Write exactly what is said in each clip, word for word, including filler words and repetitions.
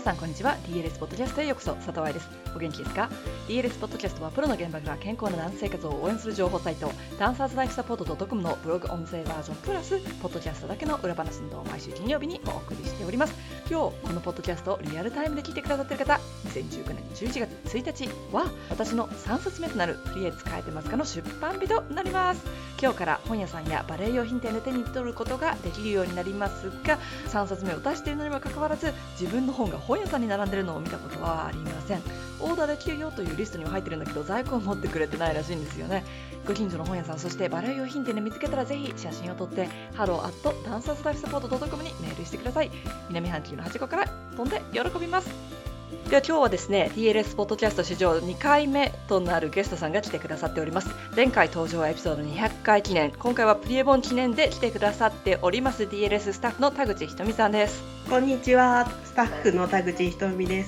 さんこんにちは。 ディーエルエス ポッドキャストへようこそ。佐藤愛です。お元気ですか？ ディーエルエス ポッドキャストはプロの現場から健康なダンス生活を応援する情報サイト、ダンサーズライフサポート .com のブログ音声バージョンプラスポッドキャストだけの裏話などを毎週金曜日にお送りしております。今日このポッドキャストをリアルタイムで聞いてくださっている方、にせんじゅうきゅうねんじゅういちがつついたちは私のさんさつめとなるプリエ使えてますかの出版日となります。今日から本屋さんやバレエ用品店で手に取ることができるようになりますが、さんさつめを出しているのにもかかわらず自分の本が本屋さんに並んでいるのを見たことはありません。オーダーできるよというリストには入ってるんだけど在庫を持ってくれてないらしいんですよね。ご近所の本屋さん、そしてバレエ用品店で見つけたらぜひ写真を撮ってハローアットダンサーズライフサポート .com にメールしてください。南半球の端っこから飛んで喜びます。では今日はですね ディーエルエス ポッドキャスト史上にかいめとなるゲストさんが来てくださっております。前回登場はエピソードにひゃっかい記念、今回はプリエ本記念で来てくださっております ディーエルエス スタッフの田口ひとみさんです。 こんにちは、スタッフの田口ひとみです。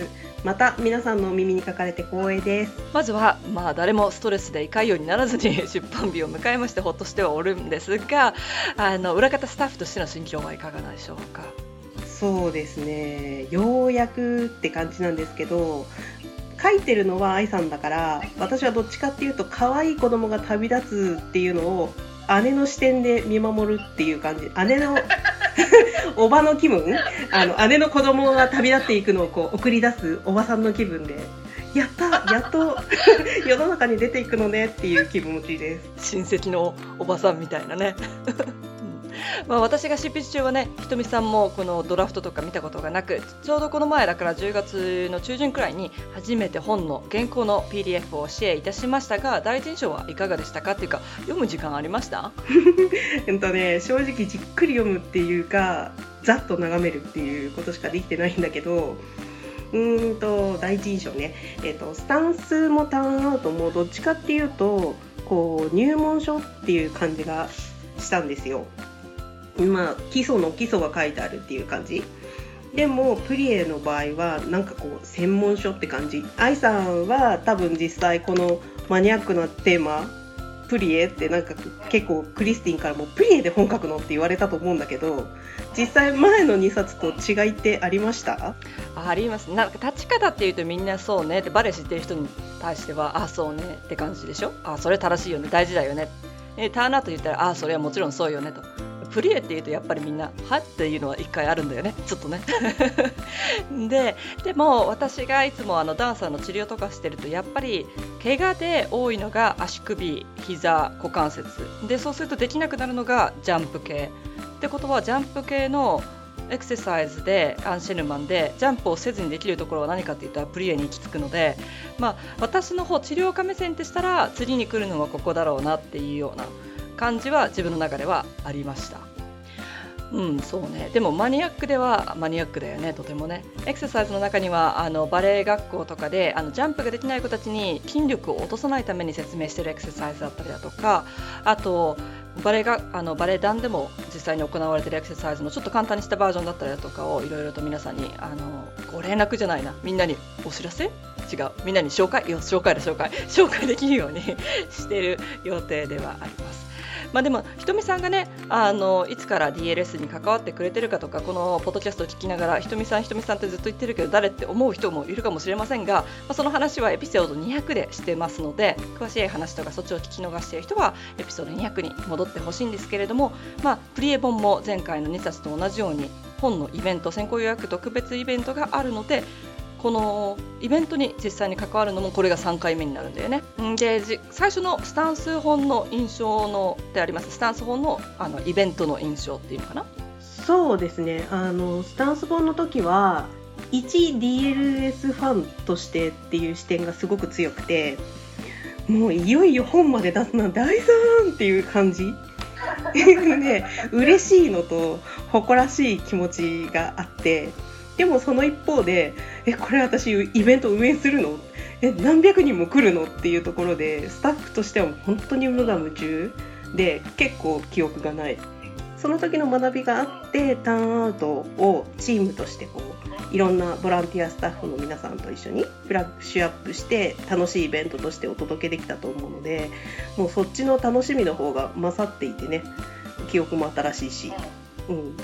また皆さんのお耳にかかれて光栄です。 まずは、まあ、誰もストレスで胃潰瘍にならずに出版日を迎えましてほっとしてはおるんですが、あの裏方スタッフとしての心境はいかがでしょうか？ そうですね、ようやくって感じなんですけど、書いてるのは愛さんだから、私はどっちかっていうと可愛い子供が旅立つっていうのを姉の視点で見守るっていう感じ。姉のおばの気分、あの姉の子供が旅立っていくのをこう送り出すおばさんの気分で、やったやっと世の中に出ていくのねっていう気持ちです。 親戚のおばさんみたいなねまあ私が執筆中はね、ひとみさんもこのドラフトとか見たことがなく、ちょうどこの前だからじゅうがつの中旬くらいに初めて本の原稿の ピーディーエフ をシェアいたしましたが、第一印象はいかがでしたかっていうか、読む時間ありましたえっとね、正直じっくり読むっていうかざっと眺めるっていうことしかできてないんだけど、うーんと第一印象ね、えっと、スタンスもターンアウトもどっちかっていうとこう入門書っていう感じがしたんですよ。まあ、基礎の基礎が書いてあるっていう感じでも、プリエの場合はなんかこう専門書って感じ。愛さんは多分実際このマニアックなテーマプリエってなんか結構クリスティンからもプリエで本書くのって言われたと思うんだけど、実際前のにさつと違いってありました？ あります。なんか立ち方っていうとみんなそうねって、バレエ知ってる人に対してはあそうねって感じでしょ。あそれ正しいよね、大事だよね。えターンアウト言ったらあそれはもちろんそうよねと。プリエっていうとやっぱりみんなはっていうのは一回あるんだよね、ちょっとねで, でも私がいつもあのダンサーの治療とかしてると、やっぱり怪我で多いのが足首、膝、股関節で、そうするとできなくなるのがジャンプ系ってことは、ジャンプ系のエクササイズでアンシェヌマンでジャンプをせずにできるところは何かっていうとプリエに行き着くので、まあ、私の方治療家目線ってしたら次に来るのはここだろうなっていうような感じは自分の中ではありました。うん、そうね。でもマニアックではマニアックだよね、とてもね。エクササイズの中にはあのバレエ学校とかであのジャンプができない子たちに筋力を落とさないために説明しているエクササイズだったりだとか、あとバレエがあのバレエ団でも実際に行われているエクササイズのちょっと簡単にしたバージョンだったりだとかをいろいろと皆さんにあのご連絡じゃないな、みんなにお知らせ違うみんなに紹介よ紹介だ紹介紹介できるようにしている予定ではあります。まあ、でもひとみさんがね、あのいつから ディーエルエス に関わってくれてるかとか、このポッドキャストを聞きながらひとみさんひとみさんってずっと言ってるけど誰って思う人もいるかもしれませんが、まあ、その話はエピソードにひゃくでしてますので、詳しい話とかそっちを聞き逃している人はエピソードにひゃくに戻ってほしいんですけれども、まあ、プリエ本も前回のにさつと同じように本のイベント、先行予約特別イベントがあるので、このイベントに実際に関わるのもこれがさんかいめになるんだよね。で最初のスタンス本の印象のであります、スタンス本 の, あのイベントの印象っていうのかな。 そうですね、あのスタンス本の時は一 ディーエルエス ファンとしてっていう視点がすごく強くて、もういよいよ本まで出すなんて愛さんっていう感じで嬉しいのと誇らしい気持ちがあって、でもその一方でえこれ私イベント運営するの、え何百人も来るのっていうところでスタッフとしては本当に無我夢中で結構記憶がない。その時の学びがあってターンアウトをチームとしてこういろんなボランティアスタッフの皆さんと一緒にフラッシュアップして楽しいイベントとしてお届けできたと思うので、もうそっちの楽しみの方が勝っていてね、記憶も新しいし、うん、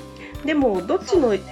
でもどっちの、うん、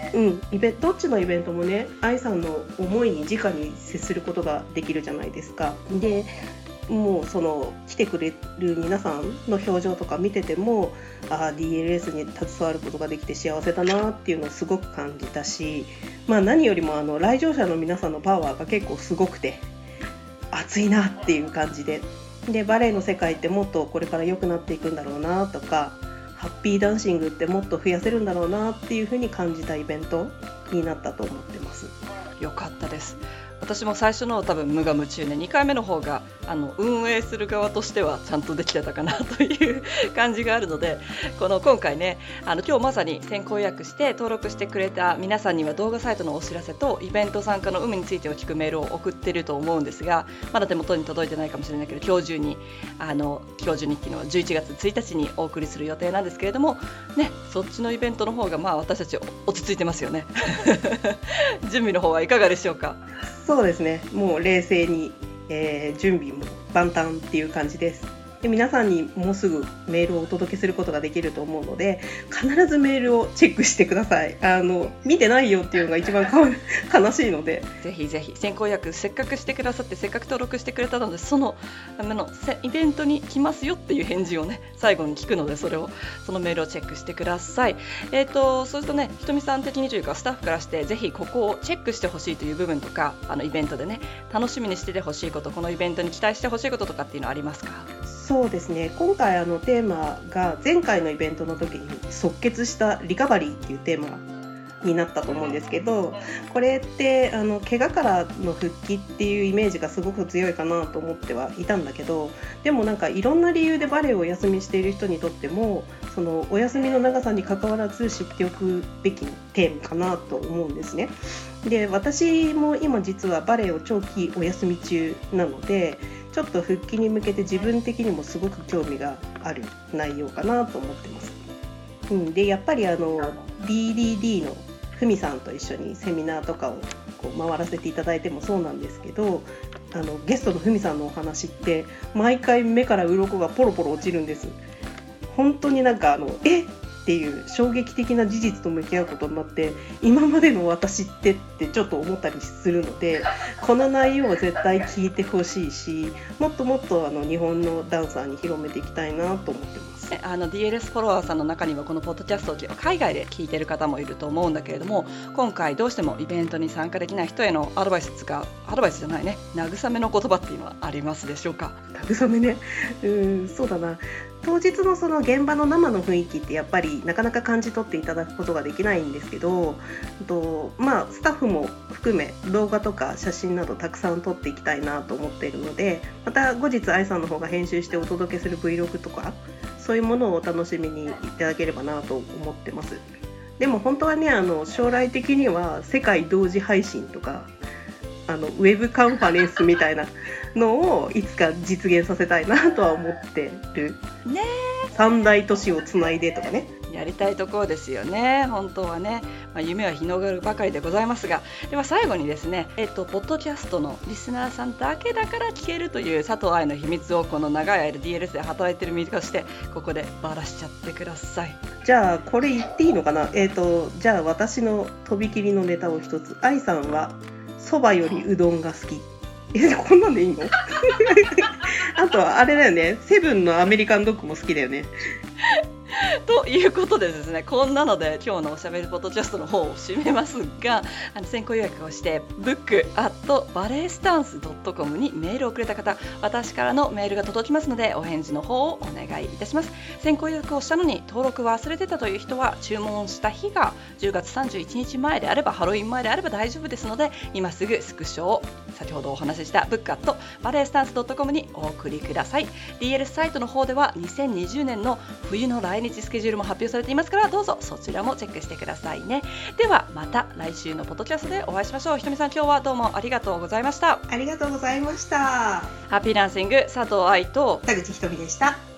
イベどっちのイベントもね、愛さんの思いに直に接することができるじゃないですか。でもうその来てくれる皆さんの表情とか見てても、あ ディーエルエス に携わることができて幸せだなっていうのをすごく感じたし、まあ、何よりもあの来場者の皆さんのパワーが結構すごくて熱いなっていう感じで、でバレエの世界ってもっとこれから良くなっていくんだろうなとか、ハッピーダンシングってもっと増やせるんだろうなっていう風に感じたイベントになったと思ってます。 よかったです。私も最初の多分無我夢中で、にかいめの方があの運営する側としてはちゃんとできてたかなという感じがあるので、この今回ね、あの今日まさに先行予約して登録してくれた皆さんには動画サイトのお知らせとイベント参加の有無についてを聞くメールを送ってると思うんですが、まだ手元に届いてないかもしれないけど、今日中にあの今日中にっていうのはじゅういちがつついたちにお送りする予定なんですけれどもね、そっちのイベントの方がまあ私たち落ち着いてますよね準備の方はいかがでしょうか？ そうですね、もう冷静に、えー、準備も万端っていう感じです。で皆さんにもうすぐメールをお届けすることができると思うので、必ずメールをチェックしてください。あの見てないよっていうのが一番か悲しいので、 ぜひぜひ先行予約せっかくしてくださって、せっかく登録してくれたので、そのあのイベントに来ますよっていう返事をね最後に聞くので、それをそのメールをチェックしてください。えーとそうするとね、ひとみさん的にというかスタッフからしてぜひここをチェックしてほしいという部分とか、あのイベントでね楽しみにしててほしいこと、このイベントに期待してほしいこととかっていうのはありますか？ そうですね、今回あのテーマが前回のイベントの時に即決したリカバリーっていうテーマになったと思うんですけど、これってあの怪我からの復帰っていうイメージがすごく強いかなと思ってはいたんだけど、でもなんかいろんな理由でバレエをお休みしている人にとっても、そのお休みの長さに関わらず知っておくべきテーマかなと思うんですね。で私も今実はバレエを長期お休み中なので、ちょっと復帰に向けて自分的にもすごく興味がある内容かなと思ってます。うん、でやっぱりあの ディーディーディー のふみさんと一緒にセミナーとかをこう回らせていただいてもそうなんですけど、あのゲストのふみさんのお話って毎回目から鱗がポロポロ落ちるんです。本当になんかあのえっていう衝撃的な事実と向き合うことになって、今までの私ってってちょっと思ったりするので、この内容を絶対聞いてほしいし、もっともっとあの日本のダンサーに広めていきたいなと思ってます。 あの ディーエルエス フォロワーさんの中にはこのポッドキャストを海外で聞いている方もいると思うんだけれども、今回どうしてもイベントに参加できない人へのアドバイスがアドバイスじゃないね慰めの言葉っていうのはありますでしょうか？ 慰めね、うーんそうだな、当日のその現場の生の雰囲気ってやっぱりなかなか感じ取っていただくことができないんですけど、とまあスタッフも含め動画とか写真などたくさん撮っていきたいなと思っているので、また後日愛さんの方が編集してお届けする Vlog とかそういうものをお楽しみにいただければなと思ってます。でも本当はね、あの将来的には世界同時配信とかあのウェブカンファレンスみたいなのをいつか実現させたいなとは思ってるね。 三大都市をつないでとかね、 やりたいところですよね、本当はね、まあ、夢は広がるばかりでございますが、では最後にですね、えっと、ポッドキャストのリスナーさんだけだから聞けるという佐藤愛の秘密をこの長い間 ディーエルエス で働いている身としてここでバラしちゃってください。 じゃあこれ言っていいのかな、えーと、じゃあ私のとびきりのネタを一つ。愛さんはそばよりうどんが好き。え、こんなんでいいのあとはあれだよね、セブンのアメリカンドッグも好きだよねということでですね、こんなので今日のおしゃべりポッドキャストの方を締めますが、あの先行予約をしてブックアットバレエスタンスドットコムにメールをくれた方、私からのメールが届きますのでお返事の方をお願いいたします。先行予約をしたのに登録忘れてたという人は、注文した日がじゅうがつさんじゅういちにちまえであれば、ハロウィン前であれば大丈夫ですので、今すぐスクショを先ほどお話ししたブックアットバレエスタンスドットコムにお送りください。 ディーエルエス サイトの方ではにせんにじゅうねんの冬の来日スケジュールも発表されていますから、どうぞそちらもチェックしてくださいね。ではまた来週のポッドキャストでお会いしましょう。ひとみさん、今日はどうもありがとうございました。 ありがとうございました。 ハッピーダンシング佐藤愛と田口ひとみでした。